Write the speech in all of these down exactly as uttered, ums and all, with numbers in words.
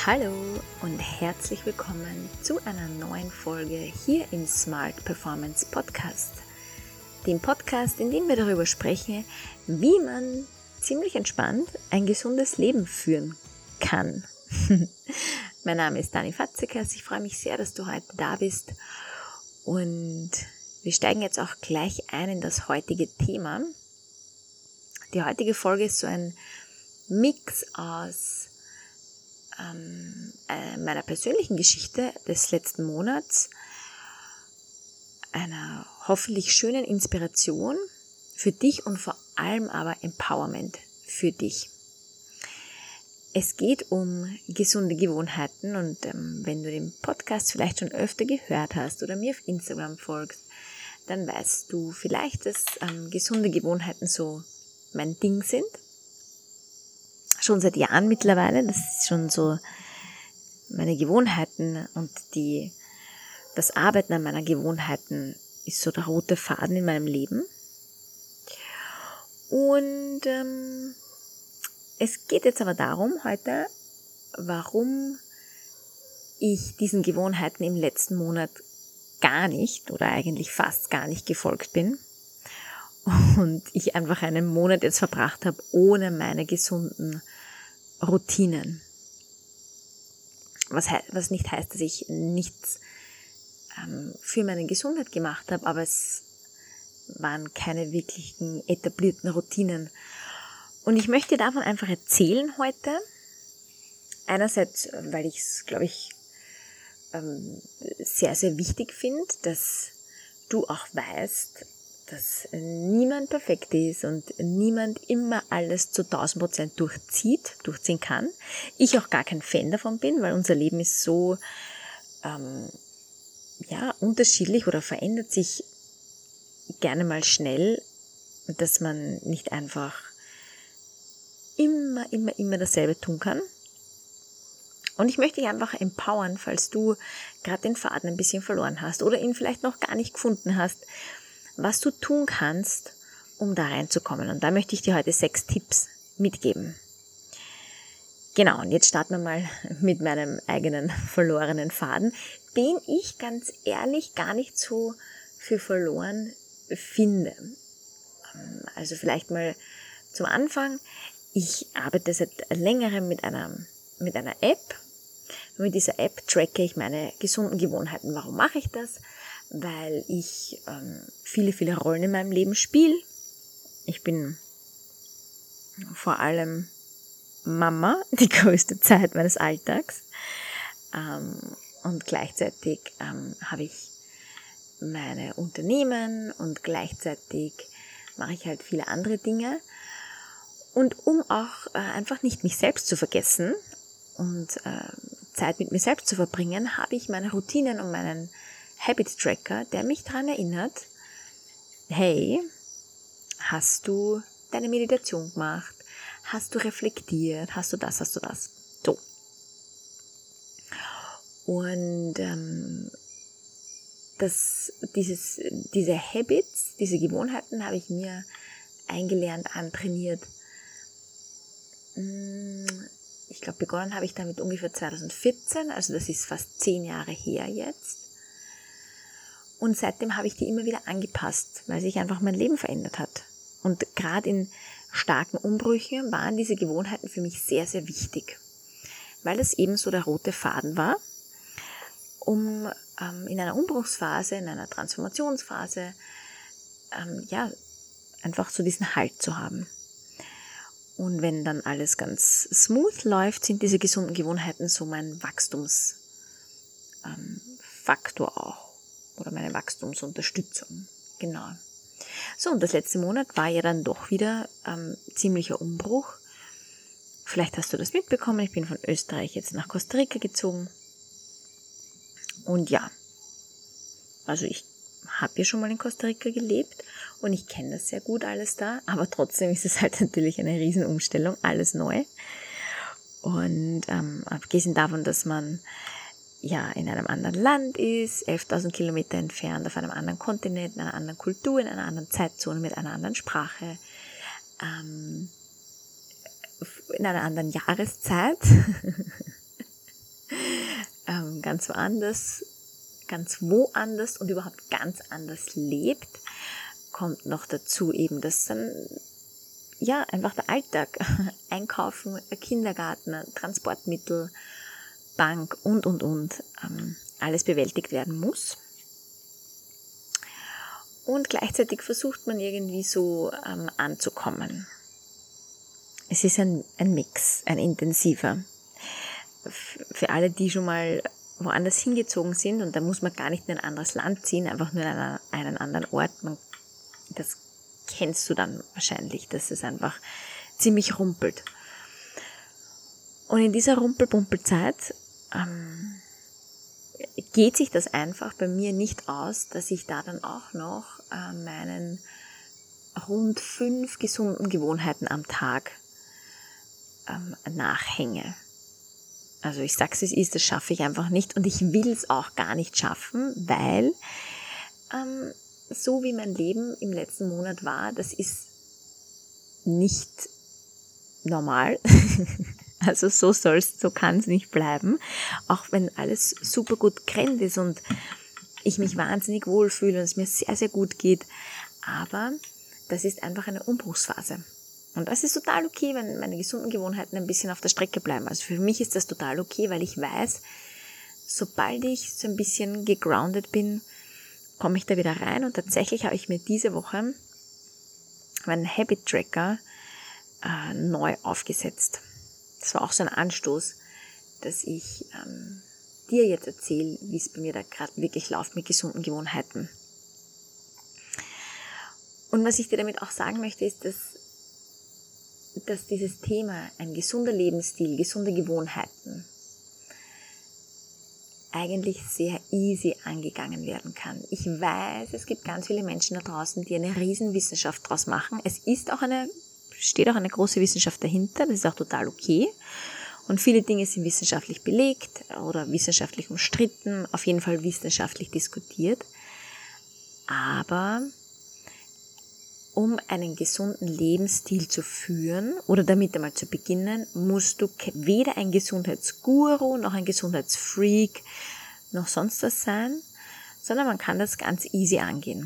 Hallo und herzlich willkommen zu einer neuen Folge hier im Smart Performance Podcast. Dem Podcast, in dem wir darüber sprechen, wie man ziemlich entspannt ein gesundes Leben führen kann. Mein Name ist Dani Fatzekas, ich freue mich sehr, dass du heute da bist und wir steigen jetzt auch gleich ein in das heutige Thema. Die heutige Folge ist so ein Mix aus ähm, äh, meiner persönlichen Geschichte des letzten Monats, einer hoffentlich schönen Inspiration für dich und vor allem aber Empowerment für dich. Es geht um gesunde Gewohnheiten und ähm, wenn du den Podcast vielleicht schon öfter gehört hast oder mir auf Instagram folgst, dann weißt du vielleicht, dass ähm, gesunde Gewohnheiten so mein Ding sind. Schon seit Jahren mittlerweile, das ist schon so meine Gewohnheiten und die, das Arbeiten an meiner Gewohnheiten ist so der rote Faden in meinem Leben. Und ähm, es geht jetzt aber darum heute, warum ich diesen Gewohnheiten im letzten Monat gar nicht oder eigentlich fast gar nicht gefolgt bin. Und ich einfach einen Monat jetzt verbracht habe ohne meine gesunden Routinen. Was, he- was nicht heißt, dass ich nichts ähm, für meine Gesundheit gemacht habe, aber es waren keine wirklichen etablierten Routinen. Und ich möchte davon einfach erzählen heute. Einerseits, weil ich es, glaube ich, ähm, sehr, sehr wichtig finde, dass du auch weißt, dass niemand perfekt ist und niemand immer alles zu tausend Prozent durchzieht, durchziehen kann. Ich auch gar kein Fan davon bin, weil unser Leben ist so ähm, ja, unterschiedlich oder verändert sich gerne mal schnell, dass man nicht einfach immer, immer, immer dasselbe tun kann. Und ich möchte dich einfach empowern, falls du gerade den Faden ein bisschen verloren hast oder ihn vielleicht noch gar nicht gefunden hast, was du tun kannst, um da reinzukommen. Und da möchte ich dir heute sechs Tipps mitgeben. Genau, und jetzt starten wir mal mit meinem eigenen verlorenen Faden, den ich ganz ehrlich gar nicht so für verloren finde. Also vielleicht mal zum Anfang. Ich arbeite seit längerem mit einer, mit einer App. Mit dieser App tracke ich meine gesunden Gewohnheiten. Warum mache ich das? Weil ich ähm, viele, viele Rollen in meinem Leben spiele. Ich bin vor allem Mama, die größte Zeit meines Alltags. Ähm, und gleichzeitig ähm, habe ich meine Unternehmen und gleichzeitig mache ich halt viele andere Dinge. Und um auch äh, einfach nicht mich selbst zu vergessen und äh, Zeit mit mir selbst zu verbringen, habe ich meine Routinen und meinen Habit Tracker, der mich daran erinnert, hey, hast du deine Meditation gemacht? Hast du reflektiert? Hast du das? Hast du das? So. Und ähm, das, dieses, diese Habits, diese Gewohnheiten habe ich mir eingelernt, antrainiert. Ich glaube, begonnen habe ich damit ungefähr zwanzig vierzehn, also das ist fast zehn Jahre her jetzt. Und seitdem habe ich die immer wieder angepasst, weil sich einfach mein Leben verändert hat. Und gerade in starken Umbrüchen waren diese Gewohnheiten für mich sehr, sehr wichtig, weil es eben so der rote Faden war, um ähm, in einer Umbruchsphase, in einer Transformationsphase, ähm, ja, einfach so diesen Halt zu haben. Und wenn dann alles ganz smooth läuft, sind diese gesunden Gewohnheiten so mein Wachstumsfaktor ähm, auch. Oder meine Wachstumsunterstützung. Genau. So, und das letzte Monat war ja dann doch wieder ähm, ziemlicher Umbruch. Vielleicht hast du das mitbekommen. Ich bin von Österreich jetzt nach Costa Rica gezogen. Und ja, also ich habe ja schon mal in Costa Rica gelebt und ich kenne das sehr gut alles da. Aber trotzdem ist es halt natürlich eine Riesenumstellung, alles neu. Und ähm, abgesehen davon, dass man ja in einem anderen Land ist, elftausend Kilometer entfernt, auf einem anderen Kontinent, in einer anderen Kultur, in einer anderen Zeitzone, mit einer anderen Sprache, ähm, in einer anderen Jahreszeit, ähm, ganz woanders, ganz woanders und überhaupt ganz anders lebt, kommt noch dazu eben, dass dann ja einfach der Alltag, Einkaufen, Kindergarten, Transportmittel, Bank und und und ähm, alles bewältigt werden muss. Und gleichzeitig versucht man irgendwie so ähm, anzukommen. Es ist ein, ein Mix, ein intensiver. Für alle, die schon mal woanders hingezogen sind, und da muss man gar nicht in ein anderes Land ziehen, einfach nur in einen, einen anderen Ort, man, das kennst du dann wahrscheinlich, dass es einfach ziemlich rumpelt. Und in dieser Rumpel-Pumpel-Zeit ähm, geht sich das einfach bei mir nicht aus, dass ich da dann auch noch äh, meinen rund fünf gesunden Gewohnheiten am Tag ähm, nachhänge. Also ich sag's, es ist, das schaffe ich einfach nicht und ich will es auch gar nicht schaffen, weil ähm, so wie mein Leben im letzten Monat war, das ist nicht normal. Also so soll's, so kann's nicht bleiben. Auch wenn alles super gut gerannt ist und ich mich wahnsinnig wohlfühle und es mir sehr, sehr gut geht. Aber das ist einfach eine Umbruchsphase. Und das ist total okay, wenn meine gesunden Gewohnheiten ein bisschen auf der Strecke bleiben. Also für mich ist das total okay, weil ich weiß, sobald ich so ein bisschen gegroundet bin, komme ich da wieder rein. Und tatsächlich habe ich mir diese Woche meinen Habit Tracker äh, neu aufgesetzt. Das war auch so ein Anstoß, dass ich ähm, dir jetzt erzähle, wie es bei mir da gerade wirklich läuft mit gesunden Gewohnheiten. Und was ich dir damit auch sagen möchte, ist, dass, dass dieses Thema, ein gesunder Lebensstil, gesunde Gewohnheiten, eigentlich sehr easy angegangen werden kann. Ich weiß, es gibt ganz viele Menschen da draußen, die eine riesen Wissenschaft draus machen. Es ist auch eine steht auch eine große Wissenschaft dahinter, das ist auch total okay. Und viele Dinge sind wissenschaftlich belegt oder wissenschaftlich umstritten, auf jeden Fall wissenschaftlich diskutiert. Aber um einen gesunden Lebensstil zu führen oder damit einmal zu beginnen, musst du weder ein Gesundheitsguru noch ein Gesundheitsfreak noch sonst was sein, sondern man kann das ganz easy angehen.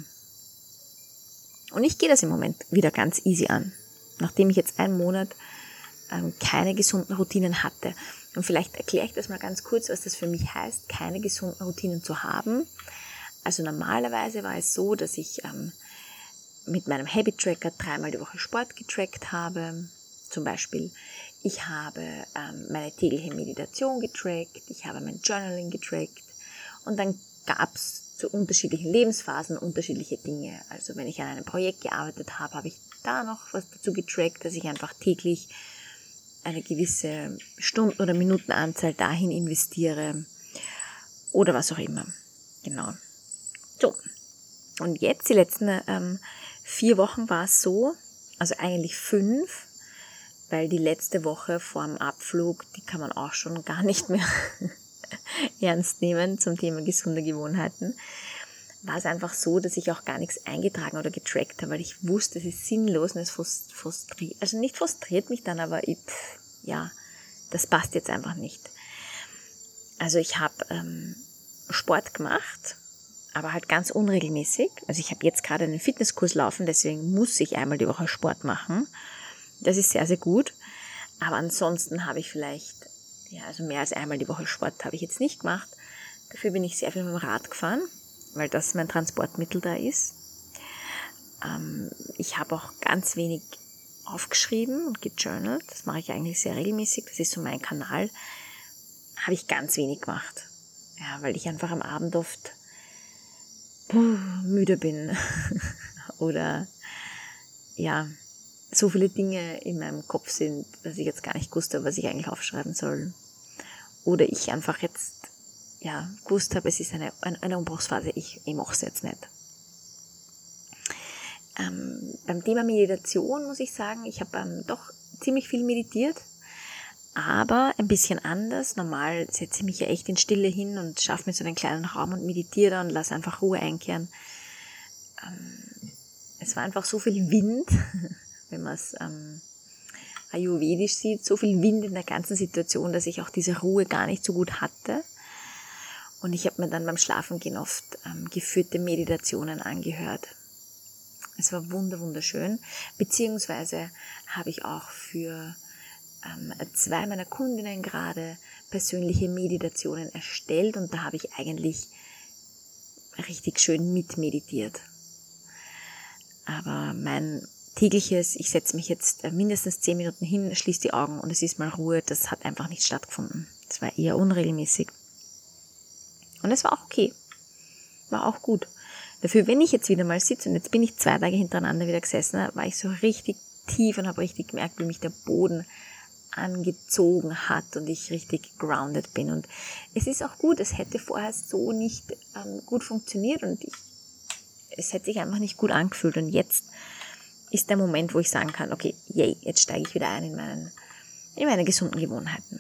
Und ich gehe das im Moment wieder ganz easy an, nachdem ich jetzt einen Monat ähm, keine gesunden Routinen hatte. Und vielleicht erkläre ich das mal ganz kurz, was das für mich heißt, keine gesunden Routinen zu haben. Also normalerweise war es so, dass ich ähm, mit meinem Habit Tracker dreimal die Woche Sport getrackt habe. Zum Beispiel, ich habe ähm, meine tägliche Meditation getrackt, ich habe mein Journaling getrackt und dann gab es zu unterschiedlichen Lebensphasen unterschiedliche Dinge. Also wenn ich an einem Projekt gearbeitet habe, habe ich da noch was dazu getrackt, dass ich einfach täglich eine gewisse Stunden- oder Minutenanzahl dahin investiere oder was auch immer. Genau. So, und jetzt die letzten ähm, vier Wochen war es so, also eigentlich fünf, weil die letzte Woche vor dem Abflug, die kann man auch schon gar nicht mehr ernst nehmen zum Thema gesunde Gewohnheiten, war es einfach so, dass ich auch gar nichts eingetragen oder getrackt habe, weil ich wusste, es ist sinnlos und es frustriert, also nicht frustriert mich dann, aber ich, pff, ja, das passt jetzt einfach nicht. Also ich habe ähm, Sport gemacht, aber halt ganz unregelmäßig. Also ich habe jetzt gerade einen Fitnesskurs laufen, deswegen muss ich einmal die Woche Sport machen. Das ist sehr, sehr gut. Aber ansonsten habe ich vielleicht, ja, also mehr als einmal die Woche Sport habe ich jetzt nicht gemacht. Dafür bin ich sehr viel mit dem Rad gefahren, weil das mein Transportmittel da ist. Ähm, ich habe auch ganz wenig aufgeschrieben und gejournalt. Das mache ich eigentlich sehr regelmäßig. Das ist so mein Kanal. Habe ich ganz wenig gemacht. Ja, weil ich einfach am Abend oft puh, müde bin. Oder ja, so viele Dinge in meinem Kopf sind, dass ich jetzt gar nicht gewusst habe, was ich eigentlich aufschreiben soll. Oder ich einfach jetzt ja, gewusst habe, es ist eine, eine, eine Umbruchsphase, ich, ich mache es jetzt nicht. Ähm, beim Thema Meditation muss ich sagen, ich habe ähm, doch ziemlich viel meditiert, aber ein bisschen anders. Normal setze ich mich ja echt in Stille hin und schaffe mir so einen kleinen Raum und meditiere da und lasse einfach Ruhe einkehren. Ähm, es war einfach so viel Wind, wenn man es ähm, ayurvedisch sieht, so viel Wind in der ganzen Situation, dass ich auch diese Ruhe gar nicht so gut hatte. Und ich habe mir dann beim Schlafengehen oft ähm, geführte Meditationen angehört. Es war wunder wunderschön, beziehungsweise habe ich auch für ähm, zwei meiner Kundinnen gerade persönliche Meditationen erstellt und da habe ich eigentlich richtig schön mitmeditiert. Aber mein tägliches, ich setze mich jetzt mindestens zehn Minuten hin, schließe die Augen und es ist mal Ruhe, das hat einfach nicht stattgefunden. Das war eher unregelmäßig. Und es war auch okay. War auch gut. Dafür, wenn ich jetzt wieder mal sitze, und jetzt bin ich zwei Tage hintereinander wieder gesessen, war ich so richtig tief und habe richtig gemerkt, wie mich der Boden angezogen hat und ich richtig grounded bin. Und es ist auch gut, es hätte vorher so nicht ähm, gut funktioniert und ich, es hätte sich einfach nicht gut angefühlt. Und jetzt ist der Moment, wo ich sagen kann, okay, yay, jetzt steige ich wieder ein in, meinen, in meine gesunden Gewohnheiten.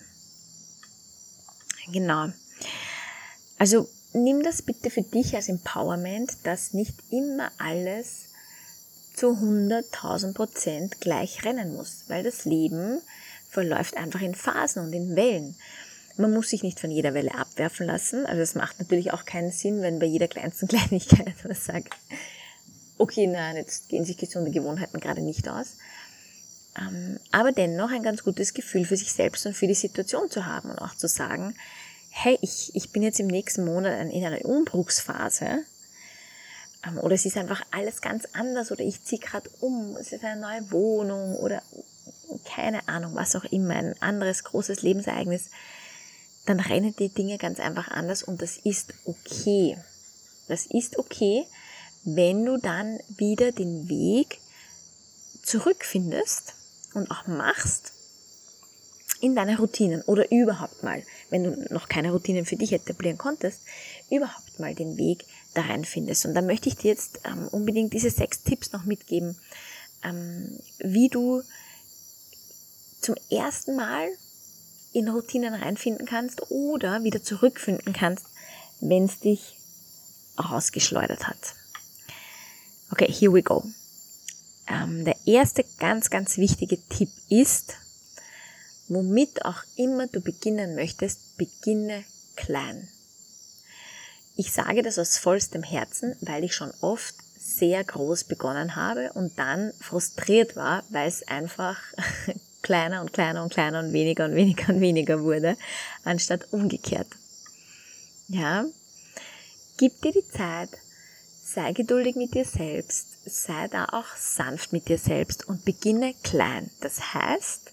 Genau. Also nimm das bitte für dich als Empowerment, dass nicht immer alles zu hunderttausend Prozent gleich rennen muss, weil das Leben verläuft einfach in Phasen und in Wellen. Man muss sich nicht von jeder Welle abwerfen lassen, also es macht natürlich auch keinen Sinn, wenn bei jeder kleinsten Kleinigkeit man sagt, okay, nein, jetzt gehen sich gesunde Gewohnheiten gerade nicht aus, aber dennoch ein ganz gutes Gefühl für sich selbst und für die Situation zu haben und auch zu sagen, hey, ich, ich bin jetzt im nächsten Monat in einer Umbruchsphase oder es ist einfach alles ganz anders oder ich ziehe gerade um, es ist eine neue Wohnung oder keine Ahnung, was auch immer, ein anderes großes Lebensereignis, dann rennen die Dinge ganz einfach anders und das ist okay. Das ist okay, wenn du dann wieder den Weg zurückfindest und auch machst in deine Routinen oder überhaupt mal, wenn du noch keine Routinen für dich etablieren konntest, überhaupt mal den Weg da rein findest. Und da möchte ich dir jetzt ähm, unbedingt diese sechs Tipps noch mitgeben, ähm, wie du zum ersten Mal in Routinen reinfinden kannst oder wieder zurückfinden kannst, wenn es dich rausgeschleudert hat. Okay, here we go. Ähm, der erste ganz, ganz wichtige Tipp ist, womit auch immer du beginnen möchtest, beginne klein. Ich sage das aus vollstem Herzen, weil ich schon oft sehr groß begonnen habe und dann frustriert war, weil es einfach kleiner und kleiner und kleiner und weniger und weniger und weniger wurde, anstatt umgekehrt. Ja, gib dir die Zeit, sei geduldig mit dir selbst, sei da auch sanft mit dir selbst und beginne klein. Das heißt,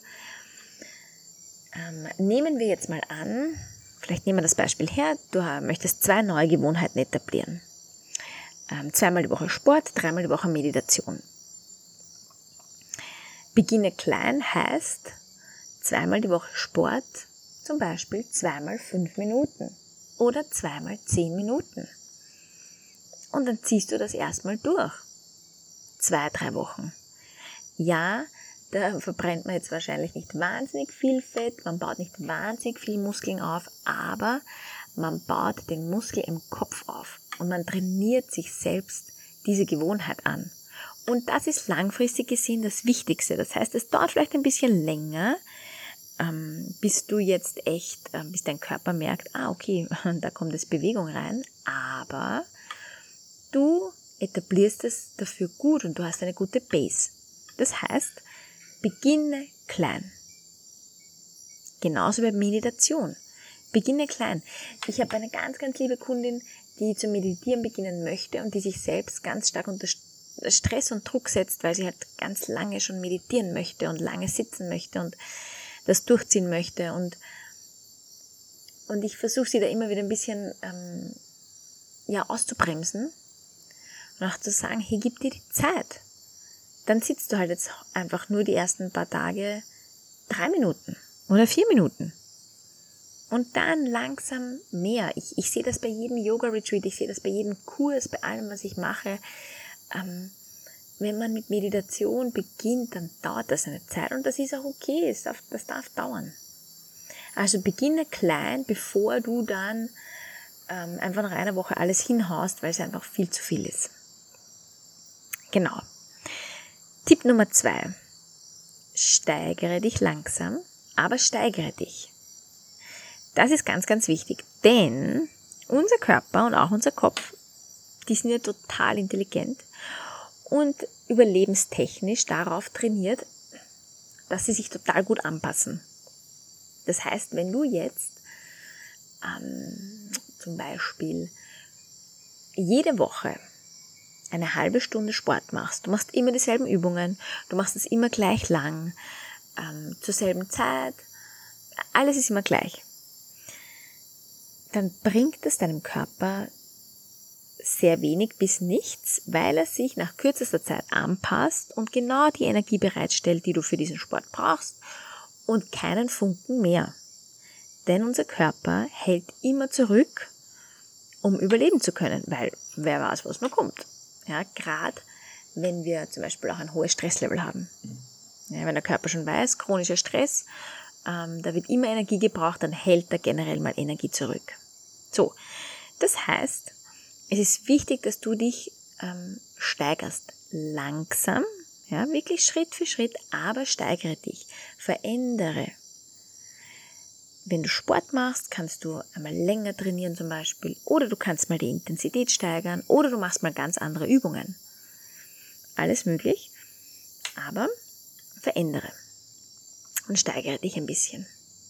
ähm, nehmen wir jetzt mal an, vielleicht nehmen wir das Beispiel her, du möchtest zwei neue Gewohnheiten etablieren. Ähm, zweimal die Woche Sport, dreimal die Woche Meditation. Beginne klein heißt zweimal die Woche Sport, zum Beispiel zweimal fünf Minuten oder zweimal zehn Minuten. Und dann ziehst du das erstmal durch. Zwei, drei Wochen. Ja, da verbrennt man jetzt wahrscheinlich nicht wahnsinnig viel Fett, man baut nicht wahnsinnig viel Muskeln auf, aber man baut den Muskel im Kopf auf und man trainiert sich selbst diese Gewohnheit an. Und das ist langfristig gesehen das Wichtigste. Das heißt, es dauert vielleicht ein bisschen länger, ähm, bis du jetzt echt, äh, bis dein Körper merkt, ah okay, da kommt jetzt Bewegung rein, aber du etablierst es dafür gut und du hast eine gute Base. Das heißt, beginne klein. Genauso bei Meditation. Beginne klein. Ich habe eine ganz, ganz liebe Kundin, die zu meditieren beginnen möchte und die sich selbst ganz stark unter Stress und Druck setzt, weil sie halt ganz lange schon meditieren möchte und lange sitzen möchte und das durchziehen möchte. Und, und ich versuche sie da immer wieder ein bisschen ähm, ja, auszubremsen und auch zu sagen, hey, gib dir die Zeit. Dann sitzt du halt jetzt einfach nur die ersten paar Tage drei Minuten oder vier Minuten. Und dann langsam mehr. Ich, ich sehe das bei jedem Yoga-Retreat, ich sehe das bei jedem Kurs, bei allem, was ich mache. Ähm, wenn man mit Meditation beginnt, dann dauert das eine Zeit und das ist auch okay, das darf, das darf dauern. Also beginne klein, bevor du dann ähm, einfach nach einer Woche alles hinhaust, weil es einfach viel zu viel ist. Genau. Tipp Nummer zwei. steigere dich langsam, aber steigere dich. Das ist ganz, ganz wichtig, denn unser Körper und auch unser Kopf, die sind ja total intelligent und überlebenstechnisch darauf trainiert, dass sie sich total gut anpassen. Das heißt, wenn du jetzt ähm, zum Beispiel jede Woche eine halbe Stunde Sport machst, du machst immer dieselben Übungen, du machst es immer gleich lang, ähm, zur selben Zeit, alles ist immer gleich, dann bringt es deinem Körper sehr wenig bis nichts, weil er sich nach kürzester Zeit anpasst und genau die Energie bereitstellt, die du für diesen Sport brauchst und keinen Funken mehr. Denn unser Körper hält immer zurück, um überleben zu können, weil wer weiß, was noch kommt. Ja, gerade wenn wir zum Beispiel auch ein hohes Stresslevel haben. Ja, wenn der Körper schon weiß, chronischer Stress, ähm, da wird immer Energie gebraucht, dann hält er generell mal Energie zurück. So, das heißt, es ist wichtig, dass du dich ähm, steigerst. Langsam, ja, wirklich Schritt für Schritt, aber steigere dich, verändere. Wenn du Sport machst, kannst du einmal länger trainieren zum Beispiel, oder du kannst mal die Intensität steigern, oder du machst mal ganz andere Übungen. Alles möglich, aber verändere und steigere dich ein bisschen.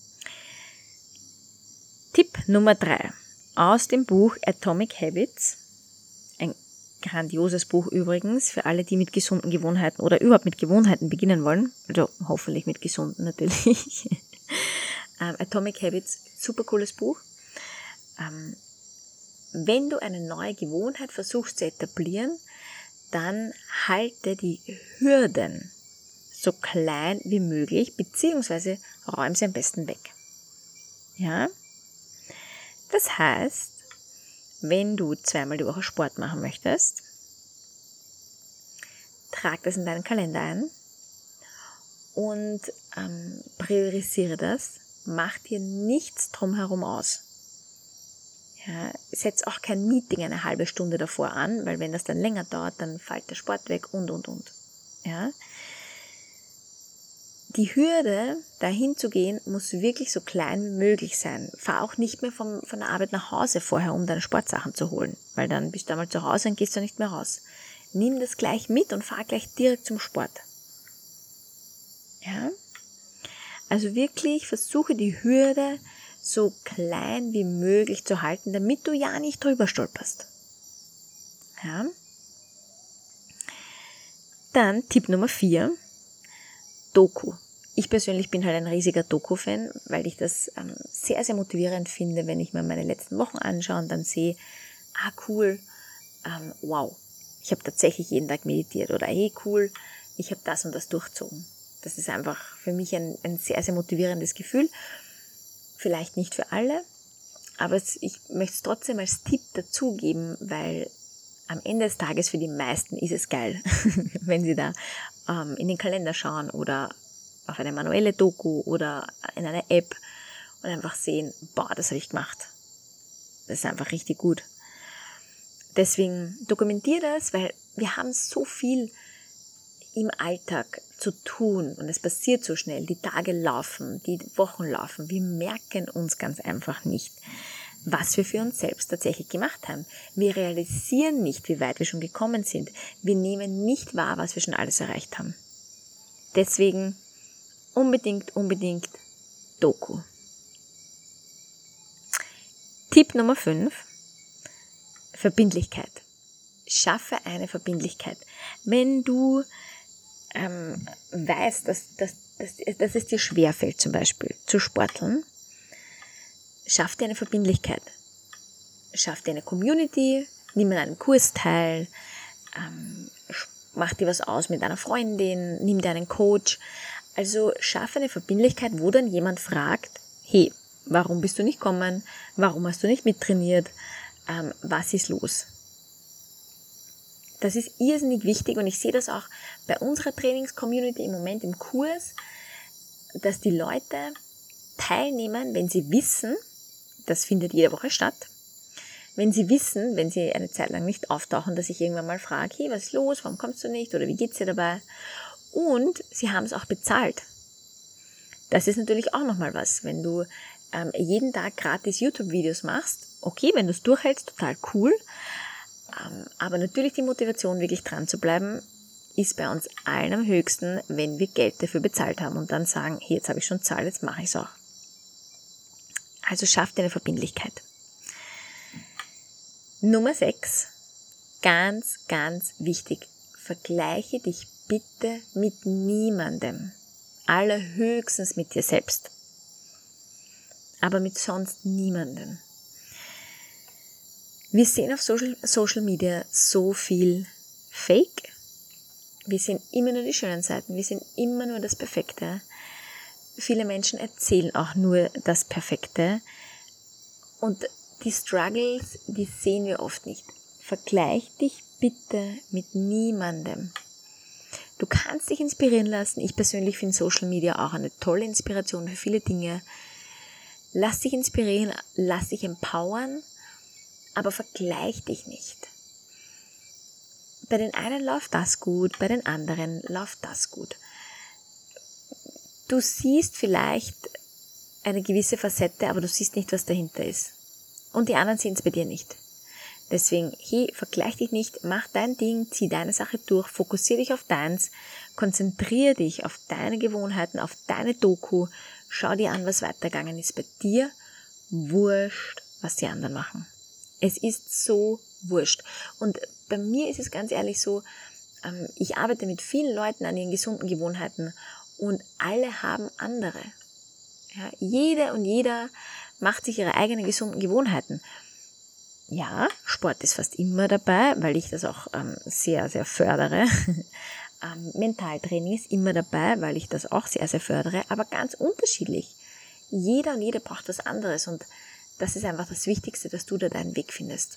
Tipp Nummer drei. Aus dem Buch Atomic Habits, ein grandioses Buch übrigens, für alle, die mit gesunden Gewohnheiten oder überhaupt mit Gewohnheiten beginnen wollen, also hoffentlich mit gesunden natürlich. ähm, Atomic Habits, super cooles Buch. Ähm, wenn du eine neue Gewohnheit versuchst zu etablieren, dann halte die Hürden so klein wie möglich, beziehungsweise räum sie am besten weg. Ja? Das heißt, wenn du zweimal die Woche Sport machen möchtest, trag das in deinen Kalender ein und ähm, priorisiere das. Mach dir nichts drumherum aus. Ja, setz auch kein Meeting eine halbe Stunde davor an, weil wenn das dann länger dauert, dann fällt der Sport weg und, und, und. Ja? Die Hürde, dahin zu gehen, muss wirklich so klein wie möglich sein. Fahr auch nicht mehr vom, von der Arbeit nach Hause vorher, um deine Sportsachen zu holen, weil dann bist du einmal zu Hause und gehst du nicht mehr raus. Nimm das gleich mit und fahr gleich direkt zum Sport. Ja? Also wirklich versuche die Hürde so klein wie möglich zu halten, damit du ja nicht drüber stolperst. Ja? Dann Tipp Nummer vier. Doku. Ich persönlich bin halt ein riesiger Doku-Fan, weil ich das ähm, sehr, sehr motivierend finde, wenn ich mir meine letzten Wochen anschaue und dann sehe, ah cool, ähm, wow, ich habe tatsächlich jeden Tag meditiert oder hey cool, ich habe das und das durchzogen. Das ist einfach für mich ein, ein sehr, sehr motivierendes Gefühl. Vielleicht nicht für alle, aber es, ich möchte es trotzdem als Tipp dazugeben, weil am Ende des Tages für die meisten ist es geil, wenn sie da ähm, in den Kalender schauen oder auf eine manuelle Doku oder in einer App und einfach sehen, boah, das habe ich gemacht. Das ist einfach richtig gut. Deswegen dokumentiere das, weil wir haben so viel im Alltag zu tun und es passiert so schnell. Die Tage laufen, die Wochen laufen. Wir merken uns ganz einfach nicht, was wir für uns selbst tatsächlich gemacht haben. Wir realisieren nicht, wie weit wir schon gekommen sind. Wir nehmen nicht wahr, was wir schon alles erreicht haben. Deswegen unbedingt, unbedingt Doku. Tipp Nummer fünf. Verbindlichkeit. Schaffe eine Verbindlichkeit. Wenn du ähm, weißt, dass, dass, dass, dass es dir schwerfällt, zum Beispiel zu sporteln, schaff dir eine Verbindlichkeit. Schaff dir eine Community, nimm an einem Kurs teil, ähm, mach dir was aus mit einer Freundin, nimm dir einen Coach. Also schaff eine Verbindlichkeit, wo dann jemand fragt, hey, warum bist du nicht gekommen? Warum hast du nicht mittrainiert? Ähm, was ist los? Das ist irrsinnig wichtig und ich sehe das auch bei unserer Trainings-Community im Moment im Kurs, dass die Leute teilnehmen, wenn sie wissen, das findet jede Woche statt, wenn sie wissen, wenn sie eine Zeit lang nicht auftauchen, dass ich irgendwann mal frage, hey, was ist los, warum kommst du nicht oder wie geht's dir dabei? Und sie haben es auch bezahlt. Das ist natürlich auch nochmal was. Wenn du ähm, jeden Tag gratis YouTube-Videos machst, okay, wenn du es durchhältst, total cool. Ähm, aber natürlich die Motivation, wirklich dran zu bleiben, ist bei uns allen am höchsten, wenn wir Geld dafür bezahlt haben und dann sagen, hey, jetzt habe ich schon bezahlt, jetzt mache ich es auch. Also schaff dir eine Verbindlichkeit. Nummer sechs, ganz, ganz wichtig. Vergleiche dich bitte mit niemandem. Allerhöchstens mit dir selbst. Aber mit sonst niemandem. Wir sehen auf Social, Social Media so viel Fake. Wir sehen immer nur die schönen Seiten. Wir sehen immer nur das Perfekte. Viele Menschen erzählen auch nur das Perfekte. Und die Struggles, die sehen wir oft nicht. Vergleich dich bitte mit niemandem. Du kannst dich inspirieren lassen. Ich persönlich finde Social Media auch eine tolle Inspiration für viele Dinge. Lass dich inspirieren, lass dich empowern, aber vergleich dich nicht. Bei den einen läuft das gut, bei den anderen läuft das gut. Du siehst vielleicht eine gewisse Facette, aber du siehst nicht, was dahinter ist. Und die anderen sehen es bei dir nicht. Deswegen, hey, vergleich dich nicht, mach dein Ding, zieh deine Sache durch, fokussiere dich auf deins, konzentriere dich auf deine Gewohnheiten, auf deine Doku, schau dir an, was weitergegangen ist bei dir. Wurscht, was die anderen machen. Es ist so wurscht. Und bei mir ist es ganz ehrlich so, ich arbeite mit vielen Leuten an ihren gesunden Gewohnheiten und alle haben andere. Ja, jede und jeder macht sich ihre eigenen gesunden Gewohnheiten. Ja, Sport ist fast immer dabei, weil ich das auch ähm, sehr, sehr fördere. ähm, Mentaltraining ist immer dabei, weil ich das auch sehr, sehr fördere, aber ganz unterschiedlich. Jeder und jede braucht was anderes und das ist einfach das Wichtigste, dass du da deinen Weg findest.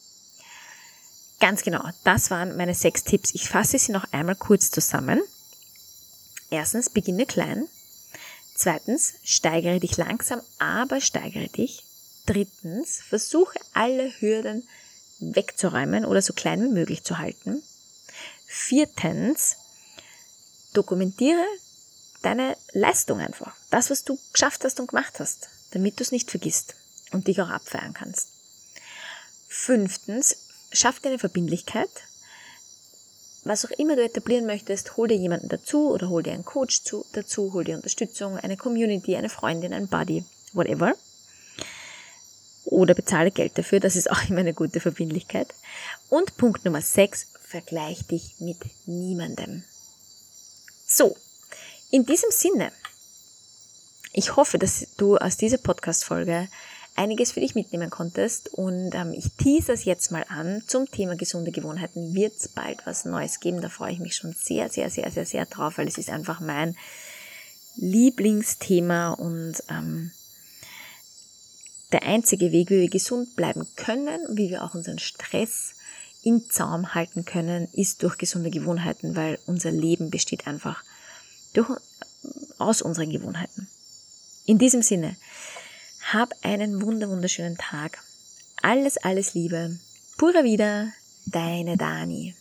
Ganz genau, das waren meine sechs Tipps. Ich fasse sie noch einmal kurz zusammen. Erstens, beginne klein. Zweitens, steigere dich langsam, aber steigere dich. Drittens, versuche alle Hürden wegzuräumen oder so klein wie möglich zu halten. Viertens, dokumentiere deine Leistung einfach. Das, was du geschafft hast und gemacht hast, damit du es nicht vergisst und dich auch abfeiern kannst. Fünftens, schaff dir eine Verbindlichkeit. Was auch immer du etablieren möchtest, hol dir jemanden dazu oder hol dir einen Coach zu, dazu, hol dir Unterstützung, eine Community, eine Freundin, ein Buddy, whatever. Oder bezahle Geld dafür, das ist auch immer eine gute Verbindlichkeit. Und Punkt Nummer sechs, vergleich dich mit niemandem. So, in diesem Sinne, ich hoffe, dass du aus dieser Podcast-Folge einiges für dich mitnehmen konntest und ähm, ich tease es jetzt mal an. Zum Thema gesunde Gewohnheiten wird es bald was Neues geben. Da freue ich mich schon sehr, sehr, sehr, sehr, sehr drauf, weil es ist einfach mein Lieblingsthema und ähm, der einzige Weg, wie wir gesund bleiben können, wie wir auch unseren Stress im Zaum halten können, ist durch gesunde Gewohnheiten, weil unser Leben besteht einfach durch, aus unseren Gewohnheiten. In diesem Sinne, hab einen wunder, wunderschönen Tag. Alles, alles Liebe. Pura Vida, deine Dani.